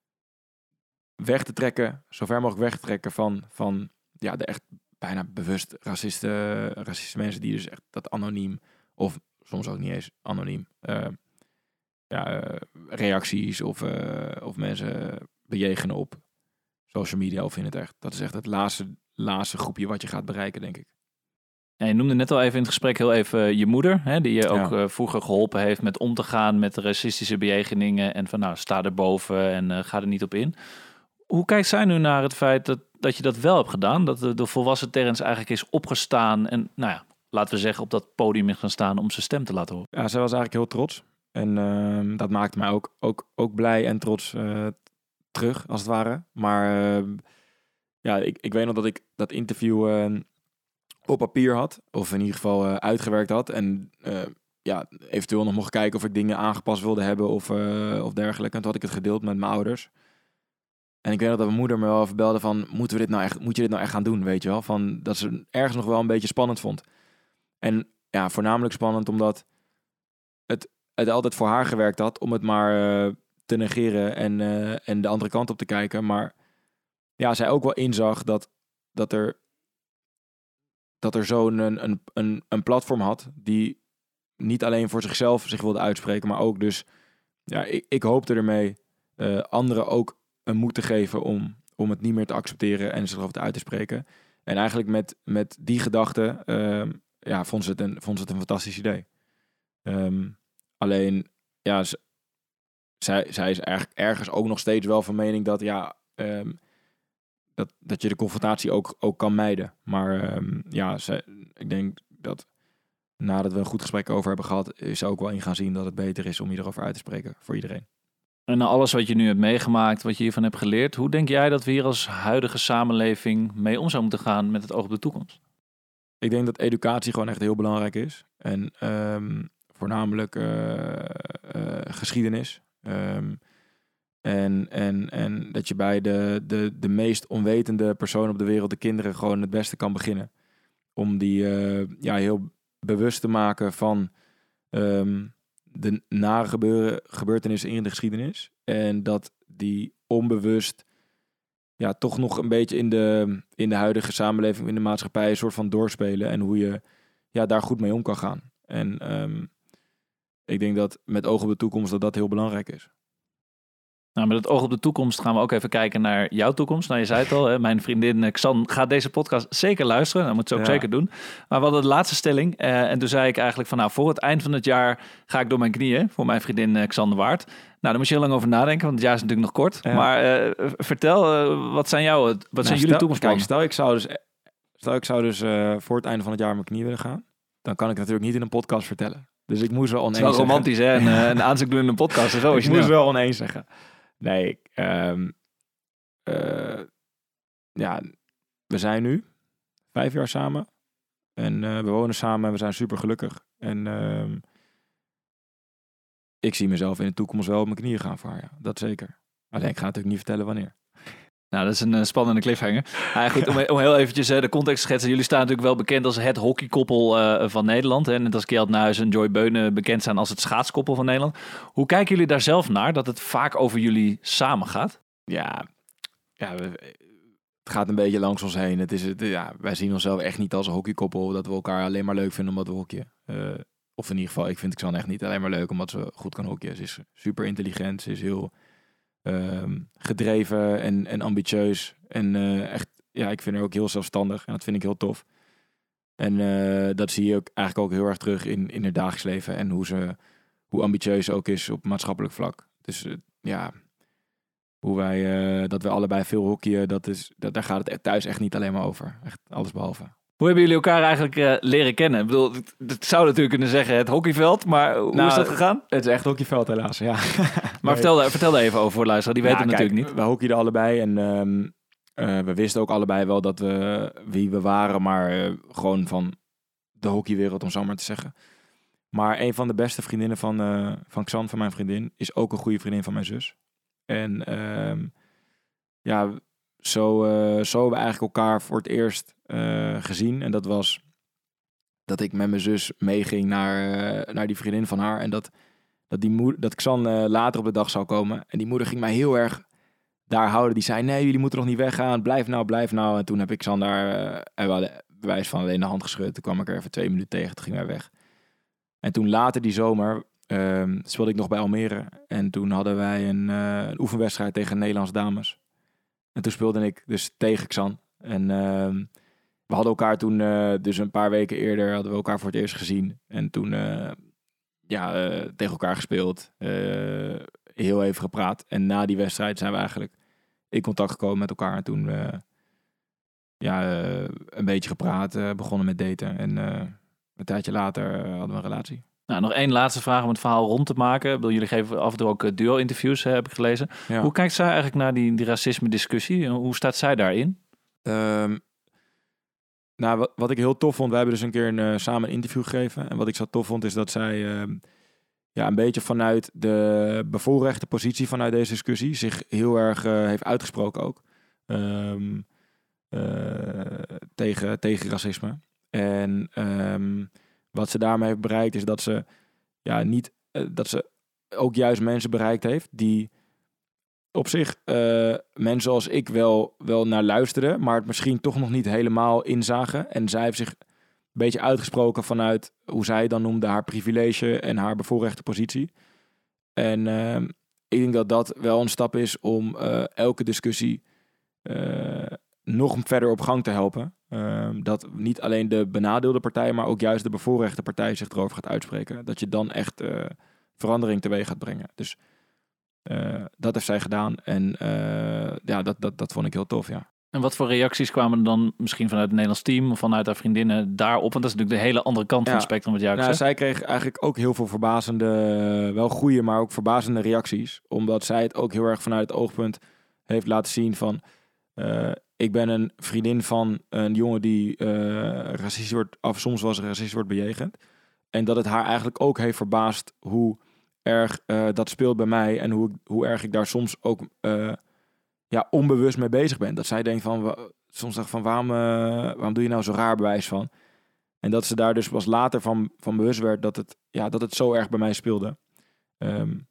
weg te trekken, zo ver mogelijk weg te trekken van, van ja, de echt bijna bewust raciste, racistische mensen die dus echt dat anoniem, of soms ook niet eens anoniem, uh, ja, uh, reacties of, uh, of mensen bejegenen op social media of in het echt. Dat is echt het laatste, laatste groepje wat je gaat bereiken, denk ik. Ja, je noemde net al even in het gesprek heel even je moeder, hè, die je ook ja. uh, vroeger geholpen heeft met om te gaan met de racistische bejegeningen en van nou, sta erboven en uh, ga er niet op in. Hoe kijkt zij nu naar het feit dat, dat je dat wel hebt gedaan? Dat de, de volwassen Terrence eigenlijk is opgestaan en nou ja, laten we zeggen op dat podium is gaan staan om zijn stem te laten horen. Ja, zij was eigenlijk heel trots. En uh, dat maakte mij ook, ook, ook blij en trots uh, terug, als het ware. Maar uh, ja, ik, ik weet nog dat ik dat interview uh, op papier had. Of in ieder geval uh, uitgewerkt had. En uh, ja, eventueel nog mocht kijken of ik dingen aangepast wilde hebben of, uh, of dergelijke. En toen had ik het gedeeld met mijn ouders. En ik weet nog dat mijn moeder me wel even belde van, moeten we dit nou echt, moet je dit nou echt gaan doen, weet je wel? Van, dat ze ergens nog wel een beetje spannend vond. En ja, voornamelijk spannend omdat het, het altijd voor haar gewerkt had om het maar uh, te negeren en, uh, en de andere kant op te kijken. Maar ja, zij ook wel inzag dat, dat er, dat er zo'n een, een, een, een platform had die niet alleen voor zichzelf zich wilde uitspreken, maar ook dus, ja, ik, ik hoopte ermee uh, anderen ook een moed te geven om, om het niet meer te accepteren en zich erover uit te spreken. En eigenlijk met, met die gedachte uh, ja, vond ze het een, vond ze het een fantastisch idee. Um, alleen, ja, z- zij, zij is eigenlijk ergens ook nog steeds wel van mening dat, ja, um, dat, dat je de confrontatie ook, ook kan mijden. Maar um, ja, zij, ik denk dat nadat we een goed gesprek over hebben gehad, is ze ook wel in gaan zien dat het beter is om hierover uit te spreken voor iedereen. En na alles wat je nu hebt meegemaakt, wat je hiervan hebt geleerd, hoe denk jij dat we hier als huidige samenleving mee om zouden moeten gaan met het oog op de toekomst? Ik denk dat educatie gewoon echt heel belangrijk is. En um, voornamelijk uh, uh, geschiedenis. Um, en, en, en dat je bij de, de, de meest onwetende persoon op de wereld, de kinderen, gewoon het beste kan beginnen. Om die uh, ja, heel bewust te maken van um, de nare gebeuren, gebeurtenissen in de geschiedenis. En dat die onbewust ja, toch nog een beetje in de, in de huidige samenleving, in de maatschappij, een soort van doorspelen. En hoe je ja, daar goed mee om kan gaan. En um, ik denk dat met oog op de toekomst dat dat heel belangrijk is. Nou, met het oog op de toekomst gaan we ook even kijken naar jouw toekomst. Nou, je zei het al, hè, mijn vriendin Xan gaat deze podcast zeker luisteren. Dat moet ze ook ja. zeker doen. Maar we hadden de laatste stelling. Uh, en toen zei ik eigenlijk van, nou, voor het eind van het jaar ga ik door mijn knieën. Voor mijn vriendin uh, Xan de Waard. Nou, daar moet je heel lang over nadenken, want het jaar is natuurlijk nog kort. Ja. Maar uh, vertel, uh, wat zijn jouw, wat nou, zijn jullie toekomstplannen? Kijk, stel ik zou dus, stel ik zou dus uh, voor het einde van het jaar mijn knieën willen gaan. Dan kan ik natuurlijk niet in een podcast vertellen. Dus ik moest wel oneens zeggen. Het is wel romantisch, hè? Een, uh, een aanzoek doen in een podcast. Zo, ik moest wel oneens zeggen. Nee, um, uh, ja, we zijn nu vijf jaar samen. En uh, we wonen samen en we zijn super gelukkig. En uh, ik zie mezelf in de toekomst wel op mijn knieën gaan voor haar. Ja. Dat zeker. Alleen ik ga natuurlijk niet vertellen wanneer. Nou, dat is een uh, spannende cliffhanger. Ah, goed, om, om heel eventjes uh, de context te schetsen. Jullie staan natuurlijk wel bekend als het hockeykoppel uh, van Nederland. Hè? Net als Kjeld Nuis en Joy Beunen bekend zijn als het schaatskoppel van Nederland. Hoe kijken jullie daar zelf naar, dat het vaak over jullie samen gaat? Ja, ja we, het gaat een beetje langs ons heen. Het is, het, ja, wij zien onszelf echt niet als een hockeykoppel. Dat we elkaar alleen maar leuk vinden omdat we hockeyen. Uh, of in ieder geval, ik vind Xan echt niet alleen maar leuk omdat ze goed kan hockeyen. Ze is super intelligent, ze is heel... Um, gedreven en, en ambitieus. En uh, echt, ja, ik vind haar ook heel zelfstandig. En dat vind ik heel tof. En uh, dat zie je ook eigenlijk ook heel erg terug in, in haar dagelijks leven. En hoe ze, hoe ambitieus ze ook is op maatschappelijk vlak. Dus uh, ja, hoe wij, uh, dat we allebei veel hockeyen, dat is, dat, daar gaat het thuis echt niet alleen maar over. Echt alles behalve. Hoe hebben jullie elkaar eigenlijk uh, leren kennen? Ik bedoel, het zou natuurlijk kunnen zeggen het hockeyveld, maar hoe nou, is dat gegaan? Het is echt hockeyveld helaas, ja. Maar nee. vertel, vertel daar even over voor de luisteraar, die ja, weten het kijk, natuurlijk niet. We hockeyden allebei en um, uh, we wisten ook allebei wel dat we wie we waren, maar uh, gewoon van de hockeywereld, om zo maar te zeggen. Maar een van de beste vriendinnen van, uh, van Xan, van mijn vriendin, is ook een goede vriendin van mijn zus. En um, ja, zo, uh, zo hebben we eigenlijk elkaar voor het eerst uh, gezien. En dat was dat ik met mijn zus meeging naar, uh, naar die vriendin van haar. En dat, dat, die moeder, dat Xan uh, later op de dag zou komen. En die moeder ging mij heel erg daar houden. Die zei, nee, jullie moeten nog niet weggaan. Blijf nou, blijf nou. En toen heb ik Xan daar, uh, en we hadden bewijs van alleen de hand geschud. Toen kwam ik er even twee minuten tegen. Toen ging wij weg. En toen later die zomer uh, speelde ik nog bij Almere. En toen hadden wij een, uh, een oefenwedstrijd tegen Nederlandse dames. En toen speelde ik dus tegen Xan. En uh, we hadden elkaar toen, uh, dus een paar weken eerder, hadden we elkaar voor het eerst gezien. En toen, uh, ja, uh, tegen elkaar gespeeld. Uh, heel even gepraat. En na die wedstrijd zijn we eigenlijk in contact gekomen met elkaar. En toen, uh, ja, uh, een beetje gepraat, uh, begonnen met daten. En uh, een tijdje later uh, hadden we een relatie. Nou, nog één laatste vraag om het verhaal rond te maken. Bedoel, jullie geven af en toe ook duo-interviews, heb ik gelezen. Ja. Hoe kijkt zij eigenlijk naar die, die racisme-discussie? Hoe staat zij daarin? Um, nou, wat, wat ik heel tof vond, wij hebben dus een keer een, uh, samen een interview gegeven. En wat ik zo tof vond, is dat zij uh, ja, een beetje vanuit de bevoorrechte positie vanuit deze discussie zich heel erg uh, heeft uitgesproken ook. Um, uh, tegen, tegen racisme. En... Um, wat ze daarmee heeft bereikt is dat ze ja niet uh, dat ze ook juist mensen bereikt heeft die op zich uh, mensen zoals ik wel, wel naar luisteren, maar het misschien toch nog niet helemaal inzagen. En zij heeft zich een beetje uitgesproken vanuit hoe zij dan noemde haar privilege en haar bevoorrechte positie. En uh, ik denk dat dat wel een stap is om uh, elke discussie uh, nog verder op gang te helpen. Uh, dat niet alleen de benadeelde partij, maar ook juist de bevoorrechte partij zich erover gaat uitspreken. Dat je dan echt uh, verandering teweeg gaat brengen. Dus uh, dat heeft zij gedaan. En uh, ja, dat, dat, dat vond ik heel tof, ja. En wat voor reacties kwamen er dan misschien vanuit het Nederlands team of vanuit haar vriendinnen daarop? Want dat is natuurlijk de hele andere kant ja. van het spectrum wat jij ook nou, zegt. Zij kreeg eigenlijk ook heel veel verbazende, wel goede, maar ook verbazende reacties. Omdat zij het ook heel erg vanuit het oogpunt heeft laten zien van... Uh, ik ben een vriendin van een jongen die uh, racistisch wordt, of soms was racistisch wordt bejegend. En dat het haar eigenlijk ook heeft verbaasd hoe erg uh, dat speelt bij mij. En hoe, hoe erg ik daar soms ook... Uh, ja, onbewust mee bezig ben. Dat zij denkt van, soms dacht van, waarom, uh, waarom doe je nou zo raar bewijs van? En dat ze daar dus pas later van, van bewust werd dat het, ja, dat het zo erg bij mij speelde. Um,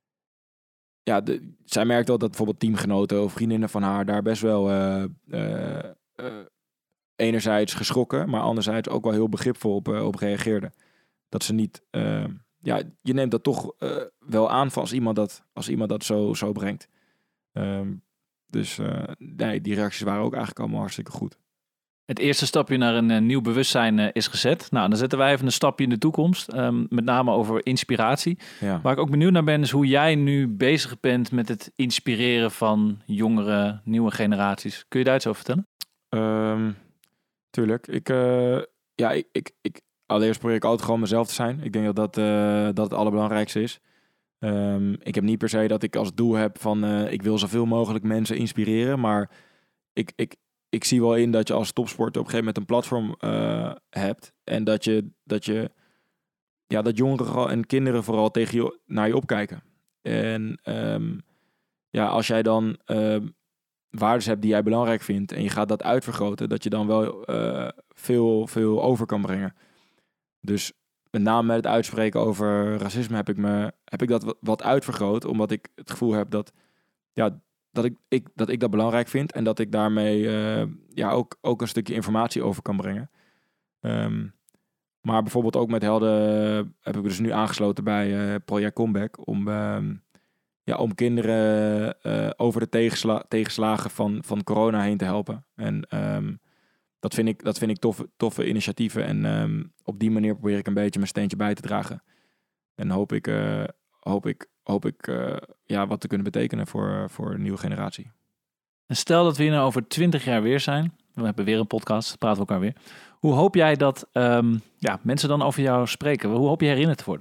ja, de, zij merkte wel dat bijvoorbeeld teamgenoten of vriendinnen van haar daar best wel uh, uh, uh, enerzijds geschrokken, maar anderzijds ook wel heel begripvol op, uh, op reageerden. Dat ze niet, uh, ja, je neemt dat toch uh, wel aan als iemand dat, als iemand dat zo, zo brengt. Um, Dus uh, nee, die reacties waren ook eigenlijk allemaal hartstikke goed. Het eerste stapje naar een uh, nieuw bewustzijn uh, is gezet. Nou, dan zetten wij even een stapje in de toekomst. Um, met name over inspiratie. Ja. Waar ik ook benieuwd naar ben, is hoe jij nu bezig bent met het inspireren van jongere, nieuwe generaties. Kun je daar iets over vertellen? Um, tuurlijk. Ik, uh, ja, ik, ik, ik, allereerst probeer ik altijd gewoon mezelf te zijn. Ik denk dat dat, uh, dat het allerbelangrijkste is. Um, ik heb niet per se dat ik als doel heb van uh, ik wil zoveel mogelijk mensen inspireren, maar ik, ik, ik zie wel in dat je als topsporter op een gegeven moment een platform uh, hebt en dat je, dat je ja, dat jongeren en kinderen vooral tegen je, naar je opkijken. En um, ja, als jij dan uh, waardes hebt die jij belangrijk vindt en je gaat dat uitvergroten, dat je dan wel uh, veel, veel over kan brengen. Dus met name met het uitspreken over racisme heb ik, me, heb ik dat wat uitvergroot. Omdat ik het gevoel heb dat, ja, dat, ik, ik, dat ik dat belangrijk vind. En dat ik daarmee uh, ja, ook, ook een stukje informatie over kan brengen. Um, maar bijvoorbeeld ook met Helden uh, heb ik dus nu aangesloten bij uh, Project Comeback. Om, uh, ja, om kinderen uh, over de tegensla- tegenslagen van, van corona heen te helpen. En... Um, Dat vind ik, dat vind ik toffe, toffe initiatieven. En um, op die manier probeer ik een beetje mijn steentje bij te dragen. En hoop ik, uh, hoop ik, hoop ik uh, ja, wat te kunnen betekenen voor, voor een nieuwe generatie. En stel dat we hier nou over twintig jaar weer zijn. We hebben weer een podcast, praten we elkaar weer. Hoe hoop jij dat um, ja, mensen dan over jou spreken? Hoe hoop je herinnerd te worden?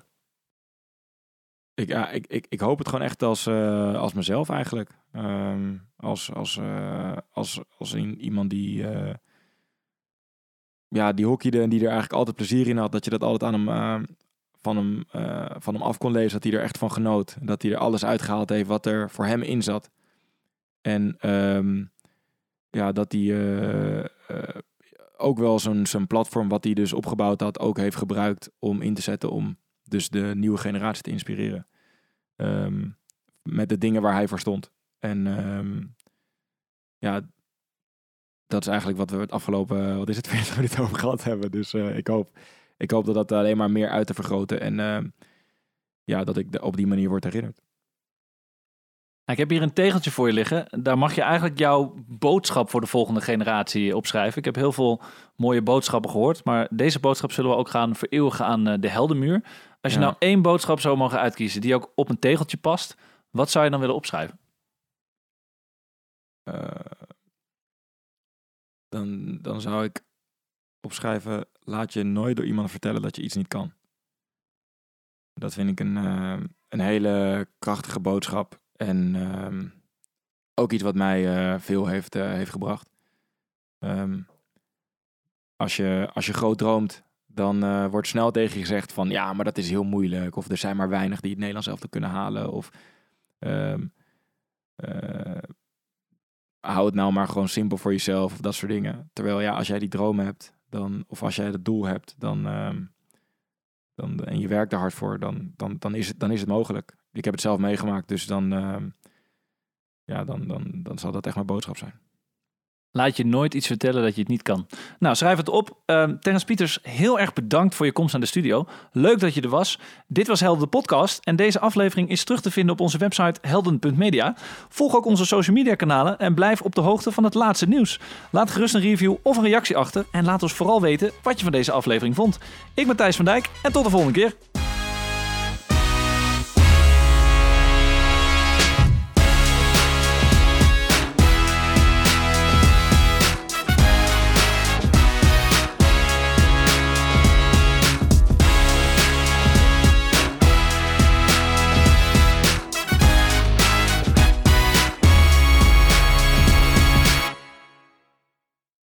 Ik, ja, ik, ik, ik hoop het gewoon echt als, uh, als mezelf eigenlijk. Um, als, als, uh, als, als in, iemand die... Uh, Ja, die hockeyde en die er eigenlijk altijd plezier in had. Dat je dat altijd aan hem, uh, van, hem, uh, van hem af kon lezen. Dat hij er echt van genoot. Dat hij er alles uitgehaald heeft wat er voor hem in zat. En um, ja, dat hij uh, uh, ook wel zo'n, zo'n platform wat hij dus opgebouwd had, ook heeft gebruikt om in te zetten. Om dus de nieuwe generatie te inspireren. Um, met de dingen waar hij voor stond. En um, ja... Dat is eigenlijk wat we het afgelopen, wat is het, veertig minuten over gehad hebben. Dus uh, ik, hoop, ik hoop dat dat alleen maar meer uit te vergroten. En uh, ja, dat ik op die manier word herinnerd. Ik heb hier een tegeltje voor je liggen. Daar mag je eigenlijk jouw boodschap voor de volgende generatie opschrijven. Ik heb heel veel mooie boodschappen gehoord. Maar deze boodschap zullen we ook gaan vereeuwigen aan de Heldenmuur. Als je ja. nou één boodschap zou mogen uitkiezen die ook op een tegeltje past. Wat zou je dan willen opschrijven? Uh... Dan, dan zou ik opschrijven, laat je nooit door iemand vertellen dat je iets niet kan. Dat vind ik een, uh, een hele krachtige boodschap. En um, ook iets wat mij uh, veel heeft, uh, heeft gebracht. Um, als, je, als je groot droomt, dan uh, wordt snel tegen je gezegd van... ja, maar dat is heel moeilijk. Of er zijn maar weinig die het Nederlands elftal kunnen halen. Of... Um, uh, hou het nou maar gewoon simpel voor jezelf of dat soort dingen. Terwijl ja, als jij die droom hebt, dan, of als jij het doel hebt, dan, um, dan en je werkt er hard voor, dan, dan, dan, is het, dan is het mogelijk. Ik heb het zelf meegemaakt, dus dan, um, ja, dan, dan, dan zal dat echt mijn boodschap zijn. Laat je nooit iets vertellen dat je het niet kan. Nou, schrijf het op. Uh, Terrence Pieters, heel erg bedankt voor je komst aan de studio. Leuk dat je er was. Dit was Helden de podcast. En deze aflevering is terug te vinden op onze website helden punt media. Volg ook onze social media kanalen en blijf op de hoogte van het laatste nieuws. Laat gerust een review of een reactie achter. En laat ons vooral weten wat je van deze aflevering vond. Ik ben Thijs van Dijk en tot de volgende keer.